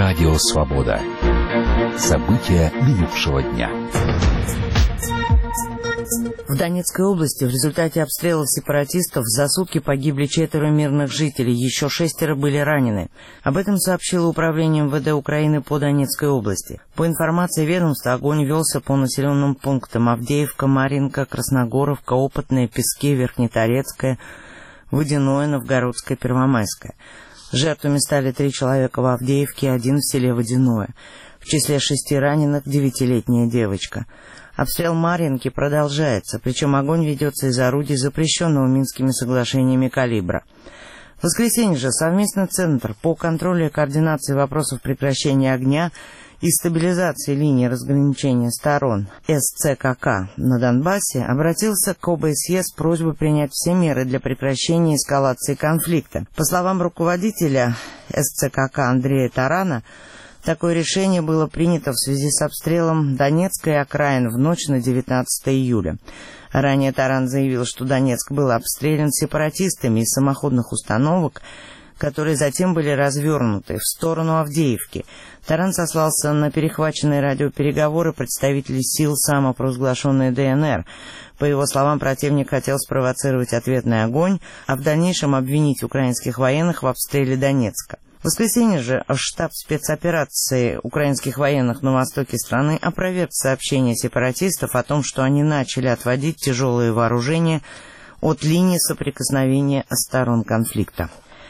Радио «Свобода». События минувшего дня. В Донецкой области в результате обстрелов сепаратистов за сутки погибли 4 мирных жителей, еще 6 были ранены. Об этом сообщило Управление МВД Украины по Донецкой области. По информации ведомства, огонь велся по населенным пунктам Авдеевка, Марьинка, Красногоровка, Опытное, Пески, Верхнеторецкая, Водяное, Новгородская, Первомайская. Жертвами стали 3 человека в Авдеевке и 1 в селе Водяное. В числе 6 раненых 9-летняя девочка. Обстрел Марьинки продолжается, причем огонь ведется из орудий, запрещенного Минскими соглашениями калибра. В воскресенье же совместный центр по контролю и координации вопросов прекращения огня и стабилизации линии разграничения сторон СЦКК на Донбассе обратился к ОБСЕ с просьбой принять все меры для прекращения эскалации конфликта. По словам руководителя СЦКК Андрея Тарана, такое решение было принято в связи с обстрелом Донецкой окраин в ночь на 19 июля. Ранее Таран заявил, что Донецк был обстрелян сепаратистами из самоходных установок, которые затем были развернуты в сторону Авдеевки. Таран сослался на перехваченные радиопереговоры представителей сил самопровозглашенной ДНР. По его словам, противник хотел спровоцировать ответный огонь, а в дальнейшем обвинить украинских военных в обстреле Донецка. В воскресенье же штаб спецоперации украинских военных на востоке страны опроверг сообщение сепаратистов о том, что они начали отводить тяжелые вооружения от линии соприкосновения сторон конфликта.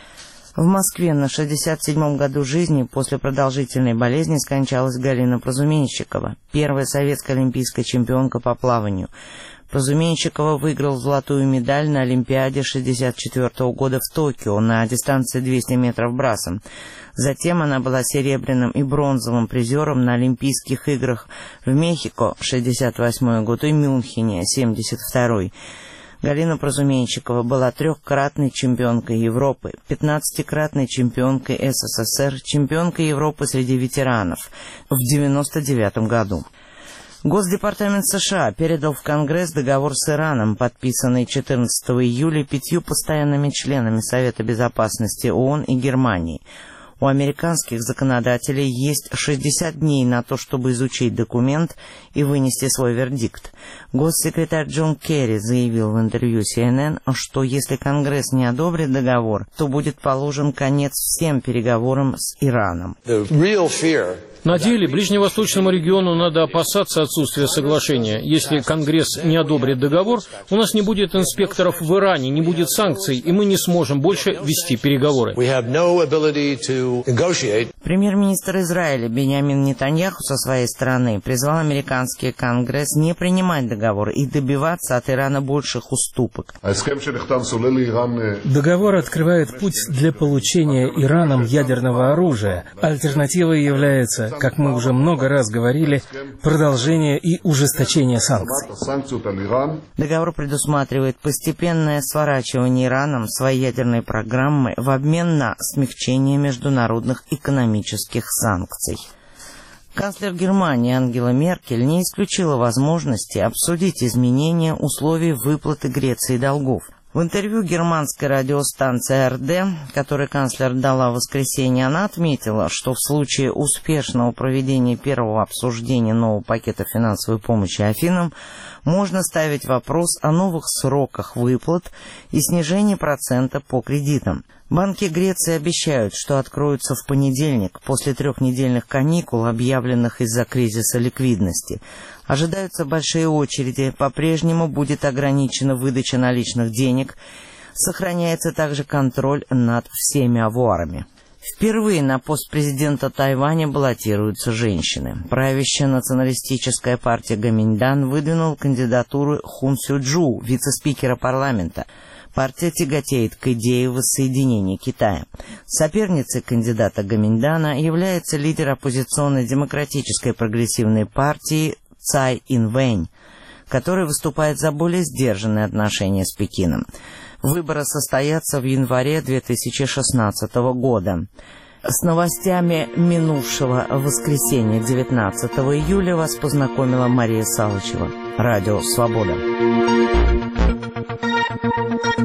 В Москве на 67-м году жизни после продолжительной болезни скончалась Галина Прозуменщикова, первая советская олимпийская чемпионка по плаванию. Прозуменщикова выиграл золотую медаль на Олимпиаде 1964 года в Токио на дистанции 200 метров брасом. Затем она была серебряным и бронзовым призером на Олимпийских играх в Мехико 1968 год и Мюнхене 1972. Галина Прозуменщикова была 3-кратной чемпионкой Европы, 15-кратной чемпионкой СССР, чемпионкой Европы среди ветеранов в 1999 году. Госдепартамент США передал в Конгресс договор с Ираном, подписанный 14 июля 5 постоянными членами Совета Безопасности ООН и Германии. У американских законодателей есть 60 дней на то, чтобы изучить документ и вынести свой вердикт. Госсекретарь Джон Керри заявил в интервью CNN, что если Конгресс не одобрит договор, то будет положен конец всем переговорам с Ираном. На деле ближневосточному региону надо опасаться отсутствия соглашения. Если Конгресс не одобрит договор, у нас не будет инспекторов в Иране, не будет санкций, и мы не сможем больше вести переговоры. Премьер-министр Израиля Биньямин Нетаньяху со своей стороны призвал американский Конгресс не принимать договор и добиваться от Ирана больших уступок. Договор открывает путь для получения Ираном ядерного оружия. Альтернативой является, как мы уже много раз говорили, продолжение и ужесточение санкций. Договор предусматривает постепенное сворачивание Ираном своей ядерной программы в обмен на смягчение международных экономических санкций. Канцлер Германии Ангела Меркель не исключила возможности обсудить изменения условий выплаты Греции долгов. В интервью германской радиостанции АРД, которое канцлер дала в воскресенье, она отметила, что в случае успешного проведения первого обсуждения нового пакета финансовой помощи Афинам можно ставить вопрос о новых сроках выплат и снижении процента по кредитам. Банки Греции обещают, что откроются в понедельник, после 3-недельных каникул, объявленных из-за кризиса ликвидности. Ожидаются большие очереди, по-прежнему будет ограничена выдача наличных денег, сохраняется также контроль над всеми авуарами. Впервые на пост президента Тайваня баллотируются женщины. Правящая националистическая партия Гоминьдан выдвинула кандидатуру Хун Сюджу, вице-спикера парламента. Партия тяготеет к идее воссоединения Китая. Соперницей кандидата Гоминьдана является лидер оппозиционной демократической прогрессивной партии Цай Инвэнь, который выступает за более сдержанные отношения с Пекином. Выборы состоятся в январе 2016 года. С новостями минувшего воскресенья 19 июля вас познакомила Мария Салычева. Радио «Свобода».